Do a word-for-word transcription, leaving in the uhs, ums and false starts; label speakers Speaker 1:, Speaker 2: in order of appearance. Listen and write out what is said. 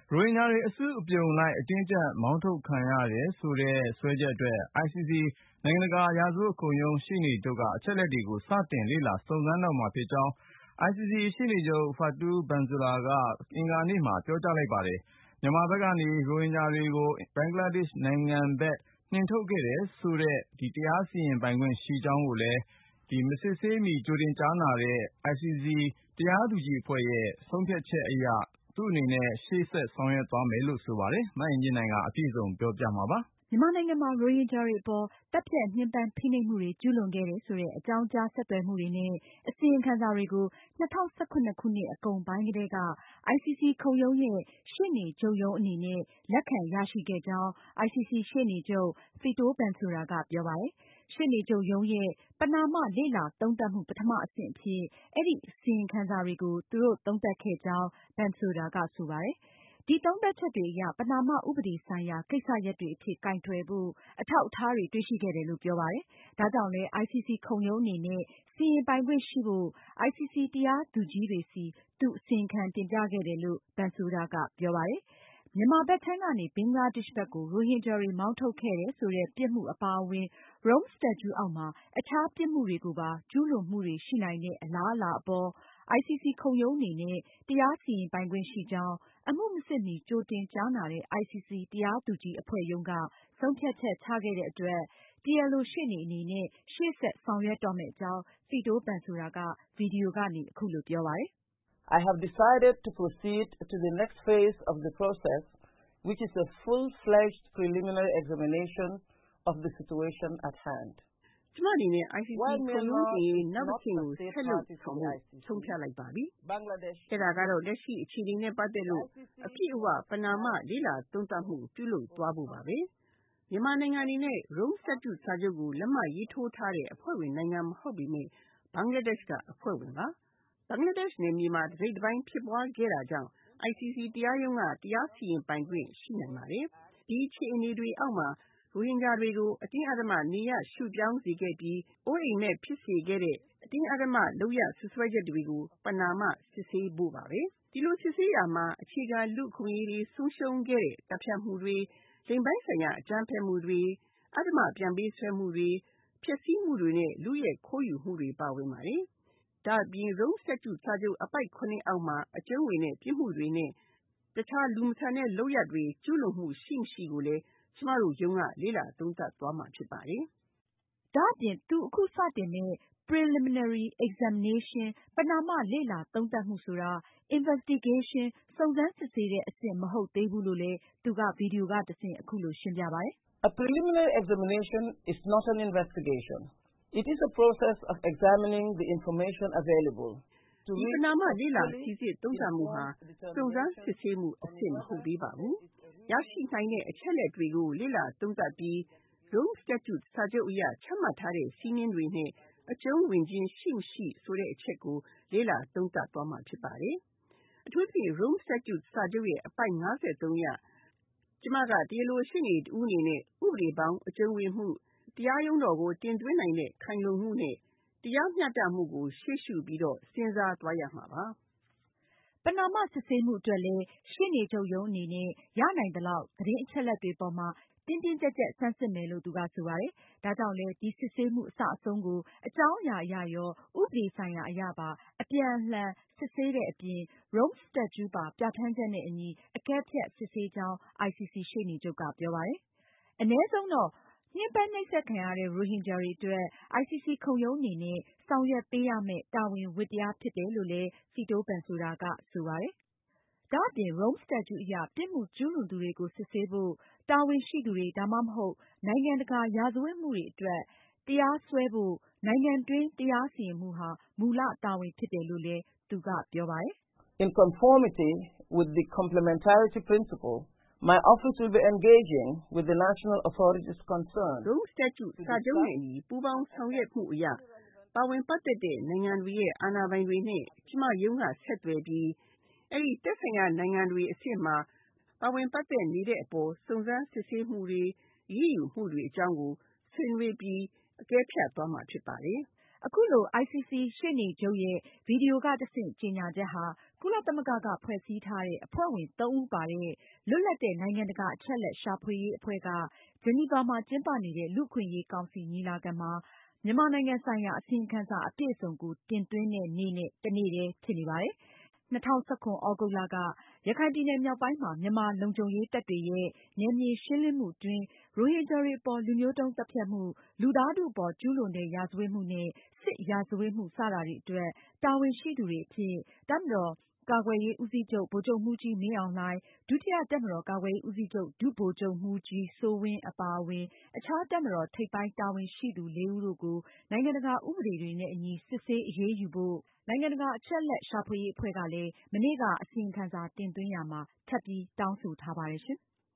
Speaker 1: ရိုဟင်ဂျာတွေအစုအပြုံလိုက်အတင်းအကျပ်မောင်းထုတ်ခံရတယ်ဆိုတဲ့စွဲချက်အတွက် အိုင်စီစီ နိုင်ငံတကာရာဇဝတ်ခုံရုံးရှေ့နေချုပ်ကအချက်လက်တွေကိုစတင်လေ့လာစုံစမ်းတော့မှာဖြစ်ကြောင်း အိုင်စီစီ ရှေ့နေချုပ် Fatou Bensouda ကအင်္ဂါနေ့မှာပြောကြားလိုက်ပါတယ်။ မြန်မာဘက်ကနေ ရိုဟင်ဂျာတွေကို ဘင်္ဂလားဒေ့ရှ်နိုင်ငံဘက်နှင်ထုတ်ခဲ့တယ်ဆိုတဲ့ တရားစီရင်ပိုင်ခွင့်ရှိကြောင်းကိုလည်း မစစ်ဆေးမီကြိုတင်ကြားနာတဲ့ အိုင်စီစီ တရားသူကြီးအဖွဲ့ရဲ့ဆုံးဖြတ်ချက်အရ သူ့အနေနဲ့ရှေ့ဆက်ဆောင်ရွက်သွားမယ်လို့ဆိုပါတယ်။ မအင်ကြင်းနိုင်က အပြည့်အစုံပြောပြမှာပါ
Speaker 2: ။ မြန်မာနိုင်ငံမှာ ရိုဟင်ဂျာတွေအပေါ် သတ်ဖြတ်ညှဉ်းပန်းဖိနှိပ်မှုတွေကျူးလွန်ခဲ့တယ်ဆိုတဲ့ အကြောင်းကြားဆက်သွယ်မှုတွေနဲ့ အစီရင်ခံစာတွေကို ၂၀၁၇ခုနှစ်အကုန်ပိုင်းကတည်းက အိုင်စီစီ ခုံရုံးရဲ့ရှေ့နေချုပ်ရုံးအနေနဲ့ လက်ခံရရှိခဲ့ကြောင်း အိုင်စီစီ ရှေ့နေချုပ် Fatou Bensouda ကပြောပါတယ်။ ရှေ့နေချုပ်ရုံးရဲ့ ပဏာမလေ့လာသုံးသပ်မှု ပထမအဆင့်အဖြစ် အဲဒီအစီရင်ခံစာတွေကို သူတို့သုံးသပ်ခဲ့ကြောင်း Bensouda ကဆိုပါတယ်။ ဒီသုံးသပ်ချက်တွေအရ ပဏာမဥပဒေဆိုင်ရာကိစ္စရပ်တွေအဖြစ်ကိုင်တွယ်ဖို့ အထောက်အထားတွေတွေ့ရှိခဲ့တယ်လို့ပြောပါတယ်။ ဒါကြောင့်လည်း အိုင်စီစီ ခုံရုံးအနေနဲ့ စီရင်ပိုင်ခွင့်ရှိဖို့ အိုင်စီစီ တရားသူကြီးတွေဆီ သူအစီရင်ခံတင်ပြခဲ့တယ်လို့ Bensouda ကပြောပါတယ်။ မြန်မာဘက်ခြမ်းကနေ ဘင်္ဂလားဒေ့ရှ်ဘက်ကို ရိုဟင်ဂျာတွေမောင်းထုတ်ခဲ့တယ်ဆိုတဲ့ပြစ်မှုအပါအဝင် Rome Statute အောက်မှာ အခြားပြစ်မှုတွေကိုပါ ကျူးလွန်မှုတွေရှိနိုင်တဲ့အလားအလာအပေါ် အိုင်စီစီ ခုံရုံးအနေနဲ့ တရားစီရင်ပိုင်ခွင့်ရှိကြောင်း အမှုမစစ်မီကြိုတင်ကြားနာတဲ့ အိုင်စီစီ တရားသူကြီးအဖွဲ့ရုံးက ဆုံးဖြတ်ချက်ချခဲ့တဲ့အတွက် တရားလိုရှေ့နေအနေနဲ့ ရှေ့ဆက်ဆောင်ရွက်တော့မယ့်အကြောင်း Fatou Bensouda က ဗွီဒီယိုကနေ အခုလိုပြောပါတယ်
Speaker 3: ။ I have decided to proceed to the next phase of the process, which is a full-fledged preliminary examination of the situation at hand.
Speaker 4: ကျမအနေနဲ့ အိုင်စီစီ ခုံရုံးတင်ရေးနောက်အဆင့်ကိုဆက်လုပ်ဆောင်ဖို့ဆုံးဖြတ်လိုက်ပါပြီ။ အဲဒါကတော့ လက်ရှိအခြေအနေနဲ့ပတ်သက်လို့ အပြည့်အဝပဏာမလေ့လာသုံးသပ်မှုပြုလုပ်သွားဖို့ပါပဲ။ မြန်မာနိုင်ငံအနေနဲ့ Rome Statute စာချုပ်ကိုလက်မှတ်ရေးထိုးထားတဲ့အဖွဲ့ဝင်နိုင်ငံမဟုတ်ပေမယ့် ဘင်္ဂလားဒေ့ရှ်ကအဖွဲ့ဝင်ပါ။ ဘင်္ဂလားဒေ့ရှ်နယ်မြေမှာ တစိတ်တပိုင်းဖြစ်ပွားခဲ့တာကြောင့် အိုင်စီစီ တရားရုံးက တရားစီရင်ပိုင်ခွင့်ရှိနိုင်ပါတယ်။ ဒီအခြေအနေတွေအောက်မှာ ရိုဟင်ဂျာတွေကို အတင်းအဓမ္မနေရပ်ရွှေ့ပြောင်းစေခဲ့ပြီး အိုးအိမ်မဲ့ဖြစ်စေခဲ့တဲ့ အတင်းအဓမ္မလုပ်ရပ်စွပ်စွဲချက်တွေကို ပဏာမစစ်ဆေးဖို့ပါပဲ။ ဒီလိုစစ်ဆေးရာမှာ အခြေခံလူ့အခွင့်အရေးတွေဆုံးရှုံးခဲ့တဲ့ သတ်ဖြတ်မှုတွေ၊ လိင်ပိုင်းဆိုင်ရာအကြမ်းဖက်မှုတွေ၊ အဓမ္မပြန်ပေးဆွဲမှုတွေ၊ ဖျက်ဆီးမှုတွေနဲ့ လုယက်ခိုးယူမှုတွေပါဝင်ပါတယ်။ ဒါ့အပြင် Rome Statute စာချုပ်အပိုဒ် ၇ အောက်မှာ အကျုံးဝင်တဲ့ပြစ်မှုတွေနဲ့ တခြားလူမဆန်တဲ့လုပ်ရပ်တွေကျူးလွန်မှုရှိမရှိကိုလည်း ကျမတို့ရုံးကလေ့လာသုံးသပ်သွားမှာဖြစ်ပါတယ်
Speaker 2: ။ ဒါ့အပြင် သူအခုစတင်မယ့် Preliminary Examination ပဏာမလေ့လာသုံးသပ်မှုဆိုတာ Investigation စုံစမ်းစစ်ဆေးတဲ့အဆင့်မဟုတ်သေးဘူးလို့လည်း သူက ဗွီဒီယိုကတဆင့် အခုလိုရှင်းပြပါတယ်
Speaker 3: ။ A preliminary examination is not an investigation. It is a process of examining the information available.
Speaker 4: ဒီပဏာမလေ့လာစိစစ်သုံးသပ်မှုဟာ စုံစမ်းစစ်ဆေးမှုအဆင့်မဟုတ်သေးပါဘူး။ ရရှိနိုင်တဲ့အချက်အလက်တွေကိုလေ့လာသုံးသပ်ပြီး Rome Statute စာချုပ်အရချမှတ်ထားတဲ့စည်းမျဉ်းတွေနဲ့ အကျုံးဝင်ခြင်းရှိမရှိဆိုတဲ့အချက်ကို လေ့လာသုံးသပ်သွားမှာဖြစ်ပါတယ်။ အထူးသဖြင့် Rome Statute စာချုပ်ရဲ့အပိုဒ် ၅၃ အရ ကျမက တရားလိုရှေ့နေတဦးအနေနဲ့ ဥပဒေဘောင်အကျုံးဝင်မှု၊ တရားရုံးတော်ကိုတင်သွင်းနိုင်တဲ့ခိုင်လုံမှုနဲ့ တရားမျှတမှုကိုရှေ့ရှုပြီးတော့ စဉ်းစားသွားရမှာပါ
Speaker 2: ။ ပဏာမစစ်ဆေးမှုအတွက်လည်း ရှေ့နေချုပ်ရုံးအနေနဲ့ ရနိုင်သလောက် သတင်းအချက်အလက်တွေပေါ်မှာ တင်းတင်းကျပ်ကျပ်ဆန်းစစ်မယ်လို့ သူကဆိုပါတယ်။ ဒါကြောင့်လည်း ဒီစစ်ဆေးမှုအစအဆုံးကို အကြောင်းအရာအရရော ဥပဒေဆိုင်ရာအရပါ အပြန်အလှန်စစ်ဆေးတဲ့အပြင် Rome Statute ပါ ပြဌာန်းချက်နဲ့အညီ အကဲဖြတ်စစ်ဆေးကြောင်း အိုင်စီစီ ရှေ့နေချုပ်ကပြောပါတယ်။ အနည်းဆုံးတော့ ညှဉ်းပန်းနှိပ်စက်ခံရတဲ့ ရိုဟင်ဂျာတွေအတွက် အိုင်စီစီ ခုံရုံးအနေနဲ့ ဆောင်ရွက်ပေးရမယ့် တာဝန်ဝတ္တရားဖြစ်တယ်လို့လည်း Fatou Bensouda ကဆိုပါတယ်။ ဒါ့အပြင် Rome Statute အရ ပြစ်မှုကျူးလွန်သူတွေကိုစစ်ဆေးဖို့ တာဝန်ရှိသူတွေ ဒါမှမဟုတ် နိုင်ငံတကာရာဇဝတ်မှုတွေအတွက် တရားစွဲဖို့ နိုင်ငံတွင်းတရားစီရင်မှုဟာ မူလတာဝန်ဖြစ်တယ်လို့လည်း သူကပြောပါတယ်
Speaker 3: ။ In conformity with the complementarity principle, my office will be engaging with the national authorities concerned.
Speaker 4: Rome Statute စာချုပ်နဲ့အညီ ပူးပေါင်းဆောင်ရွက်မှုအရ ပါဝင်ပတ်သက်တဲ့နိုင်ငံတွေရဲ့အာဏာပိုင်တွေနဲ့ ကျမရုံးကဆက်သွယ်ပြီး အဲဒီသက်ဆိုင်ရာနိုင်ငံတွေအဆင့်မှာ ပါဝင်ပတ်သက်နေတဲ့အပေါ် စုံစမ်းစစ်ဆေးမှုတွေ၊ အရေးယူမှုတွေအကြောင်းကို ဆွေးနွေးပြီး အကဲဖြတ်သွားမှာဖြစ်ပါတယ်
Speaker 2: အခုလို အိုင်စီစီ ရှေ့နေချုပ်ရဲ့ ဗီဒီယိုကတဆင့် ကြေညာချက်ဟာ ကုလသမဂ္ဂက ဖွဲ့စည်းထားတဲ့ အဖွဲ့ဝင် သုံးဦးပါတဲ့ လွတ်လပ်တဲ့ နိုင်ငံတကာ အချက်အလက်ရှာဖွေရေးအဖွဲ့က ဂျနီဗာမှာ ကျင်းပနေတဲ့ လူ့အခွင့်အရေးကောင်စီ ညီလာခံမှာ မြန်မာနိုင်ငံဆိုင်ရာ အစီရင်ခံစာ အပြည့်အစုံကို တင်သွင်းတဲ့နေ့နဲ့ တနေ့တည်းဖြစ်နေပါတယ်။ ၂၀၁၇ သြဂုတ်လက ရခိုင်ပြည်နယ်မြောက်ပိုင်းမှာ မြန်မာလုံခြုံရေးတပ်တွေရဲ့ နယ်မြေရှင်းလင်းမှုအတွင်း ရိုဟင်ဂျာတွေအပေါ် လူမျိုးတုန်းသတ်ဖြတ်မှု၊ လူသားထုအပေါ် ကျူးလွန်တဲ့ ရာဇဝတ်မှုနဲ့ စစ်ရာဇဝတ်မှု စတာတွေအတွက် တာဝန်ရှိသူတွေအဖြစ် တပ်မတော်ကာကွယ်ရေးဦးစီးချုပ် ဗိုလ်ချုပ်မှူးကြီး မင်းအောင်လှိုင်၊ ဒုတိယ တပ်မတော်ကာကွယ်ရေးဦးစီးချုပ် ဒုဗိုလ်ချုပ်မှူးကြီး စိုးဝင်း အပါအဝင် အခြားတပ်မတော် ထိပ်ပိုင်းတာဝန်ရှိသူ လေးဦးတို့ကို နိုင်ငံတကာဥပဒေတွေနဲ့အညီ စစ်ဆေးအရေးယူဖို့ နိုင်ငံတကာ အချက်အလက်ရှာဖွေရေးအဖွဲ့ကလည်း မနေ့က အစီရင်ခံစာတင်သွင်းရာမှာ ထပ်ပြီးတောင်းဆိုထားပါတယ်ရှင်။